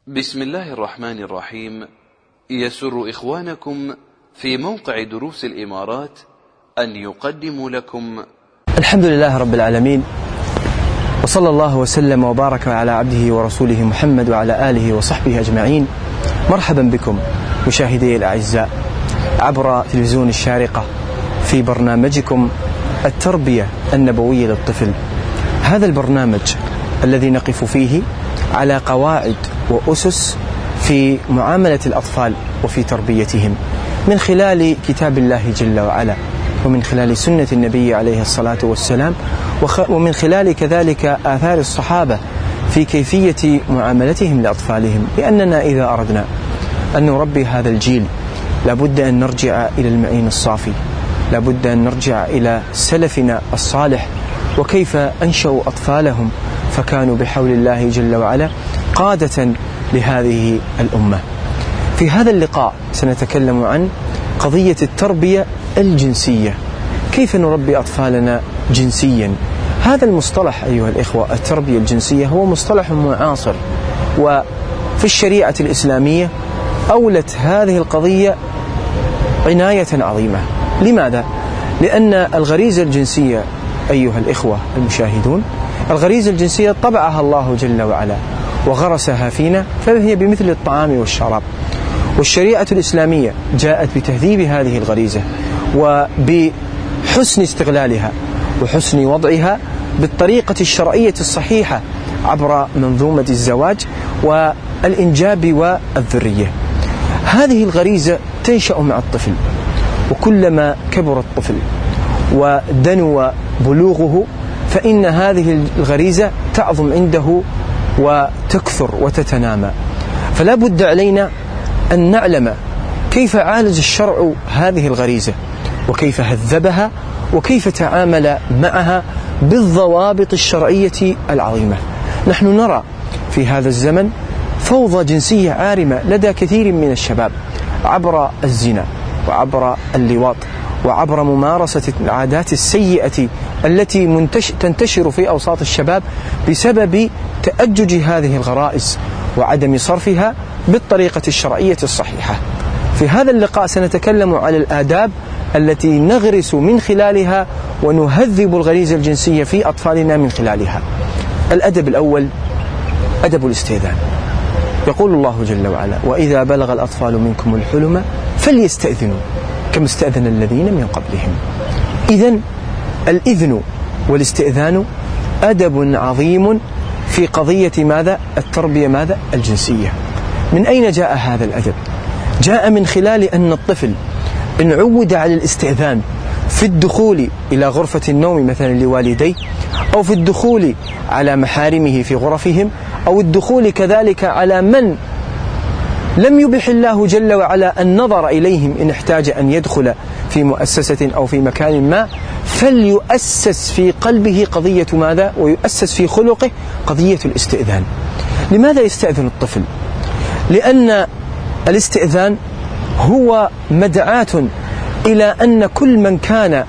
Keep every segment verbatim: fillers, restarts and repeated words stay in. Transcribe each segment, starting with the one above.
بسم الله الرحمن الرحيم. يسر إخوانكم في موقع دروس الإمارات أن يقدموا لكم الحمد لله رب العالمين، وصلى الله وسلم وبارك على عبده ورسوله محمد وعلى آله وصحبه أجمعين. مرحبا بكم مشاهدي الأعزاء عبر تلفزيون الشارقة في برنامجكم التربية النبوية للطفل. هذا البرنامج الذي نقف فيه على قواعد وأسس في معاملة الأطفال وفي تربيتهم من خلال كتاب الله جل وعلا، ومن خلال سنة النبي عليه الصلاة والسلام، ومن خلال كذلك آثار الصحابة في كيفية معاملتهم لأطفالهم. لأننا إذا أردنا أن نربي هذا الجيل لابد أن نرجع إلى المعين الصافي، لابد أن نرجع إلى سلفنا الصالح وكيف أنشأوا أطفالهم فكانوا بحول الله جل وعلا قادة لهذه الأمة. في هذا اللقاء سنتكلم عن قضية التربية الجنسية، كيف نربي أطفالنا جنسيا. هذا المصطلح أيها الإخوة، التربية الجنسية، هو مصطلح معاصر، وفي الشريعة الإسلامية أولت هذه القضية عناية عظيمة. لماذا؟ لأن الغريزة الجنسية أيها الإخوة المشاهدون، الغريزة الجنسية طبعها الله جل وعلا وغرسها فينا، فهي بمثل الطعام والشراب، والشريعة الإسلامية جاءت بتهذيب هذه الغريزة وبحسن استغلالها وحسن وضعها بالطريقة الشرعية الصحيحة عبر منظومة الزواج والإنجاب والذرية. هذه الغريزة تنشأ مع الطفل، وكلما كبر الطفل ودنو بلوغه فإن هذه الغريزة تعظم عنده وتكثر وتتنامى. فلا بد علينا أن نعلم كيف عالج الشرع هذه الغريزة، وكيف هذبها، وكيف تعامل معها بالضوابط الشرعية العظيمة. نحن نرى في هذا الزمن فوضى جنسية عارمة لدى كثير من الشباب عبر الزنا وعبر اللواط وعبر ممارسة العادات السيئة التي منتش تنتشر في أوساط الشباب بسبب تأجج هذه الغرائز وعدم صرفها بالطريقة الشرعية الصحيحة. في هذا اللقاء سنتكلم على الآداب التي نغرس من خلالها ونهذب الغريزة الجنسية في أطفالنا من خلالها. الأدب الأول أدب الاستئذان. يقول الله جل وعلا: وإذا بلغ الأطفال منكم الحلم فليستأذنوا كما استأذن الذين من قبلهم. إذن الإذن والاستئذان أدب عظيم في قضية ماذا؟ التربية ماذا؟ الجنسية. من أين جاء هذا الأدب؟ جاء من خلال أن الطفل إن عود على الاستئذان في الدخول إلى غرفة النوم مثلا لوالديه، أو في الدخول على محارمه في غرفهم، أو الدخول كذلك على من لم يبح الله جل وعلا النظر إليهم إن احتاج أن يدخل في مؤسسة أو في مكان ما، فليؤسس في قلبه قضية ماذا؟ ويؤسس في خلقه قضية الاستئذان. لماذا يستأذن الطفل؟ لأن الاستئذان هو مدعاة إلى أن كل من كان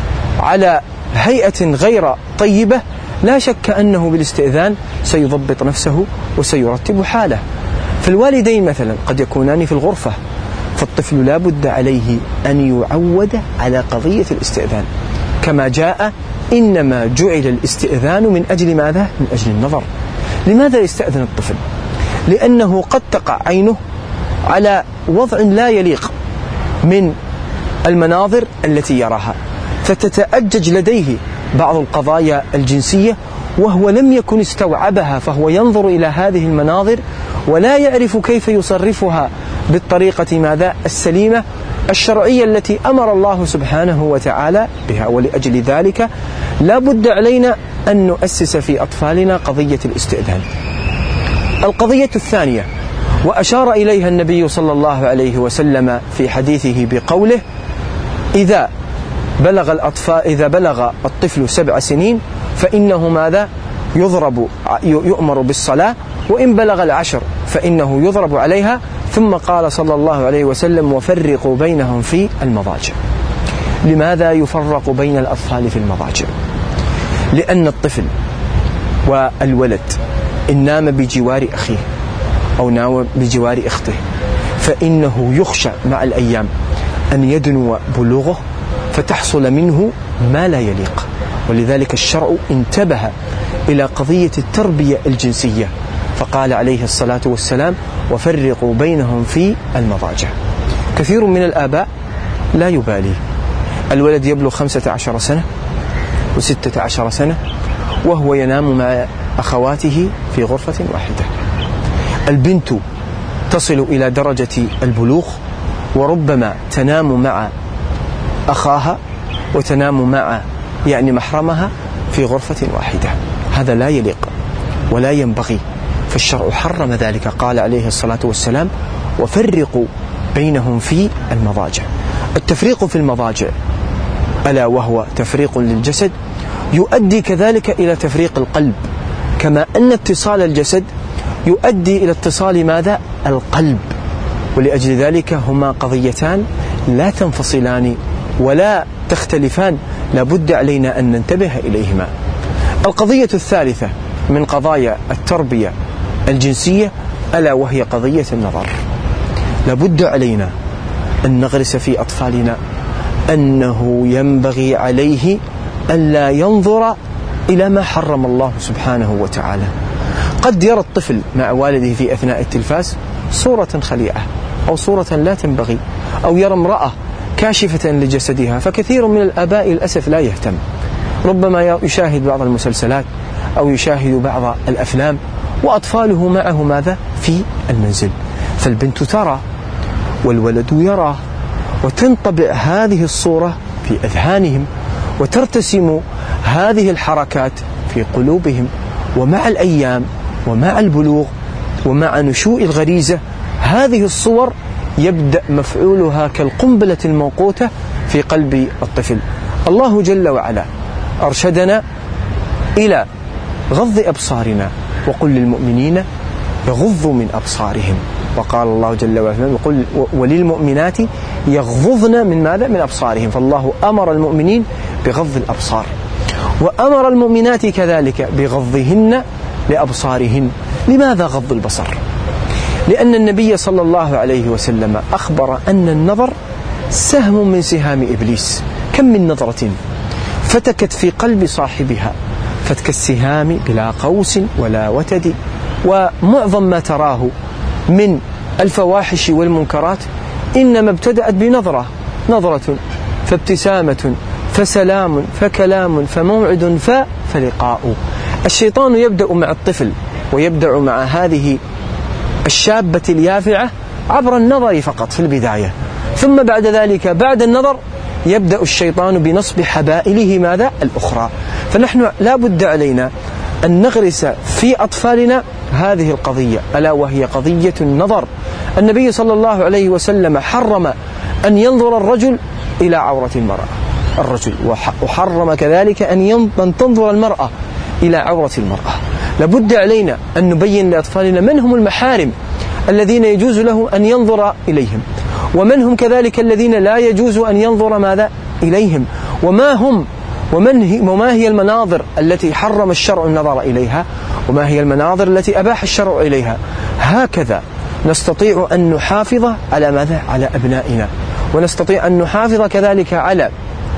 على هيئة غير طيبة لا شك أنه بالاستئذان سيضبط نفسه وسيرتب حاله. فالوالدين مثلا قد يكونان في الغرفة، فالطفل لا بد عليه أن يعود على قضية الاستئذان، كما جاء إنما جعل الاستئذان من أجل ماذا؟ من أجل النظر. لماذا يستأذن الطفل؟ لأنه قد تقع عينه على وضع لا يليق من المناظر التي يراها، فتتأجج لديه بعض القضايا الجنسية وهو لم يكن استوعبها، فهو ينظر إلى هذه المناظر ولا يعرف كيف يصرفها بالطريقة ماذا؟ السليمة الشرعية التي أمر الله سبحانه وتعالى بها. ولأجل ذلك لا بد علينا أن نؤسس في أطفالنا قضية الاستئذان. القضية الثانية وأشار إليها النبي صلى الله عليه وسلم في حديثه بقوله: إذا بلغ الأطفال إذا بلغ الطفل سبع سنين فإنه ماذا؟ يضرب يؤمر بالصلاة، وإن بلغ العشر فإنه يضرب عليها. ثم قال صلى الله عليه وسلم: وفرقوا بينهم في المضاجع. لماذا يفرق بين الأطفال في المضاجع؟ لأن الطفل والولد إن نام بجوار أخيه أو نام بجوار أخته، فإنه يخشى مع الأيام أن يدنو بلوغه فتحصل منه ما لا يليق. ولذلك الشرع انتبه إلى قضية التربية الجنسية، فقال عليه الصلاة والسلام: وفرقوا بينهم في المضاجع. كثير من الآباء لا يبالي، الولد يبلغ خمسة عشر سنة وستة عشر سنة وهو ينام مع أخواته في غرفة واحدة. البنت تصل إلى درجة البلوغ وربما تنام مع أخاها وتنام مع يعني محرمها في غرفة واحدة. هذا لا يليق ولا ينبغي، فالشرع حرم ذلك. قال عليه الصلاة والسلام: وفرقوا بينهم في المضاجع. التفريق في المضاجع ألا وهو تفريق للجسد يؤدي كذلك إلى تفريق القلب، كما أن اتصال الجسد يؤدي إلى اتصال ماذا؟ القلب. ولأجل ذلك هما قضيتان لا تنفصلان ولا تختلفان، لابد علينا أن ننتبه إليهما. القضية الثالثة من قضايا التربية الجنسية ألا وهي قضية النظر. لابد علينا أن نغرس في أطفالنا أنه ينبغي عليه أن لا ينظر إلى ما حرم الله سبحانه وتعالى. قد يرى الطفل مع والده في أثناء التلفاز صورة خليعة أو صورة لا تنبغي، أو يرى امرأة كاشفة لجسدها، فكثير من الآباء للأسف لا يهتم، ربما يشاهد بعض المسلسلات أو يشاهد بعض الأفلام وأطفاله معه ماذا؟ في المنزل. فالبنت ترى والولد يرى، وتنطبع هذه الصورة في أذهانهم، وترتسم هذه الحركات في قلوبهم، ومع الأيام ومع البلوغ ومع نشوء الغريزة هذه الصور يبدأ مفعولها كالقنبلة الموقوتة في قلب الطفل. الله جل وعلا أرشدنا إلى غض أبصارنا، وقل للمؤمنين يغضوا من أبصارهم، وقال الله جل وعلا: وقل وللمؤمنات يغضضن من ماذا؟ من أبصارهم. فالله أمر المؤمنين بغض الأبصار، وأمر المؤمنات كذلك بغضهن لأبصارهن. لماذا غض البصر؟ لأن النبي صلى الله عليه وسلم أخبر أن النظر سهم من سهام إبليس. كم من نظرة فتكت في قلب صاحبها فتك السهام بلا قوس ولا وتد. ومعظم ما تراه من الفواحش والمنكرات إنما ابتدأت بنظرة، نظرة فابتسامة فسلام فكلام فموعد فلقاء. الشيطان يبدأ مع الطفل ويبدأ مع هذه الشابة اليافعة عبر النظر فقط في البداية، ثم بعد ذلك بعد النظر يبدأ الشيطان بنصب حبائله ماذا؟ الأخرى. فنحن لا بد علينا أن نغرس في أطفالنا هذه القضية، ألا وهي قضية النظر. النبي صلى الله عليه وسلم حرم أن ينظر الرجل إلى عورة المرأة الرجل وحرم كذلك أن تنظر المرأة إلى عورة المرأة. لابد علينا أن نبين لأطفالنا من هم المحارم الذين يجوز له أن ينظر إليهم، ومن هم كذلك الذين لا يجوز أن ينظر ماذا؟ إليهم، وما هم ومن هي وما هي المناظر التي حرم الشرع النظر إليها، وما هي المناظر التي أباح الشرع إليها. هكذا نستطيع أن نحافظ على ماذا؟ على أبنائنا، ونستطيع أن نحافظ كذلك على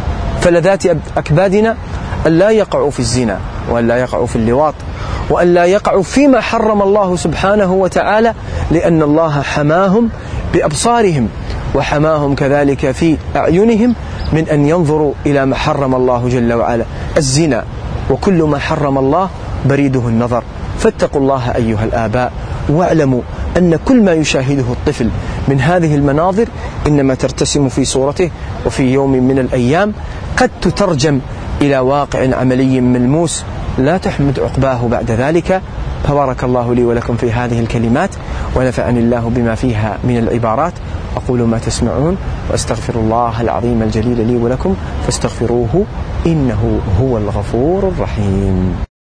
فلذات أكبادنا، أن لا يقعوا في الزنا، وأن لا يقعوا في اللواط، وأن لا يقعوا فيما حرم الله سبحانه وتعالى، لأن الله حماهم بأبصارهم وحماهم كذلك في أعينهم من أن ينظروا إلى ما حرم الله جل وعلا. الزنا وكل ما حرم الله بريده النظر. فاتقوا الله أيها الآباء، واعلموا أن كل ما يشاهده الطفل من هذه المناظر إنما ترتسم في صورته، وفي يوم من الأيام قد تترجم إلى واقع عملي ملموس لا تحمد عقباه بعد ذلك. فبارك الله لي ولكم في هذه الكلمات، ونفعني الله بما فيها من العبارات. أقول ما تسمعون، وأستغفر الله العظيم الجليل لي ولكم، فاستغفروه إنه هو الغفور الرحيم.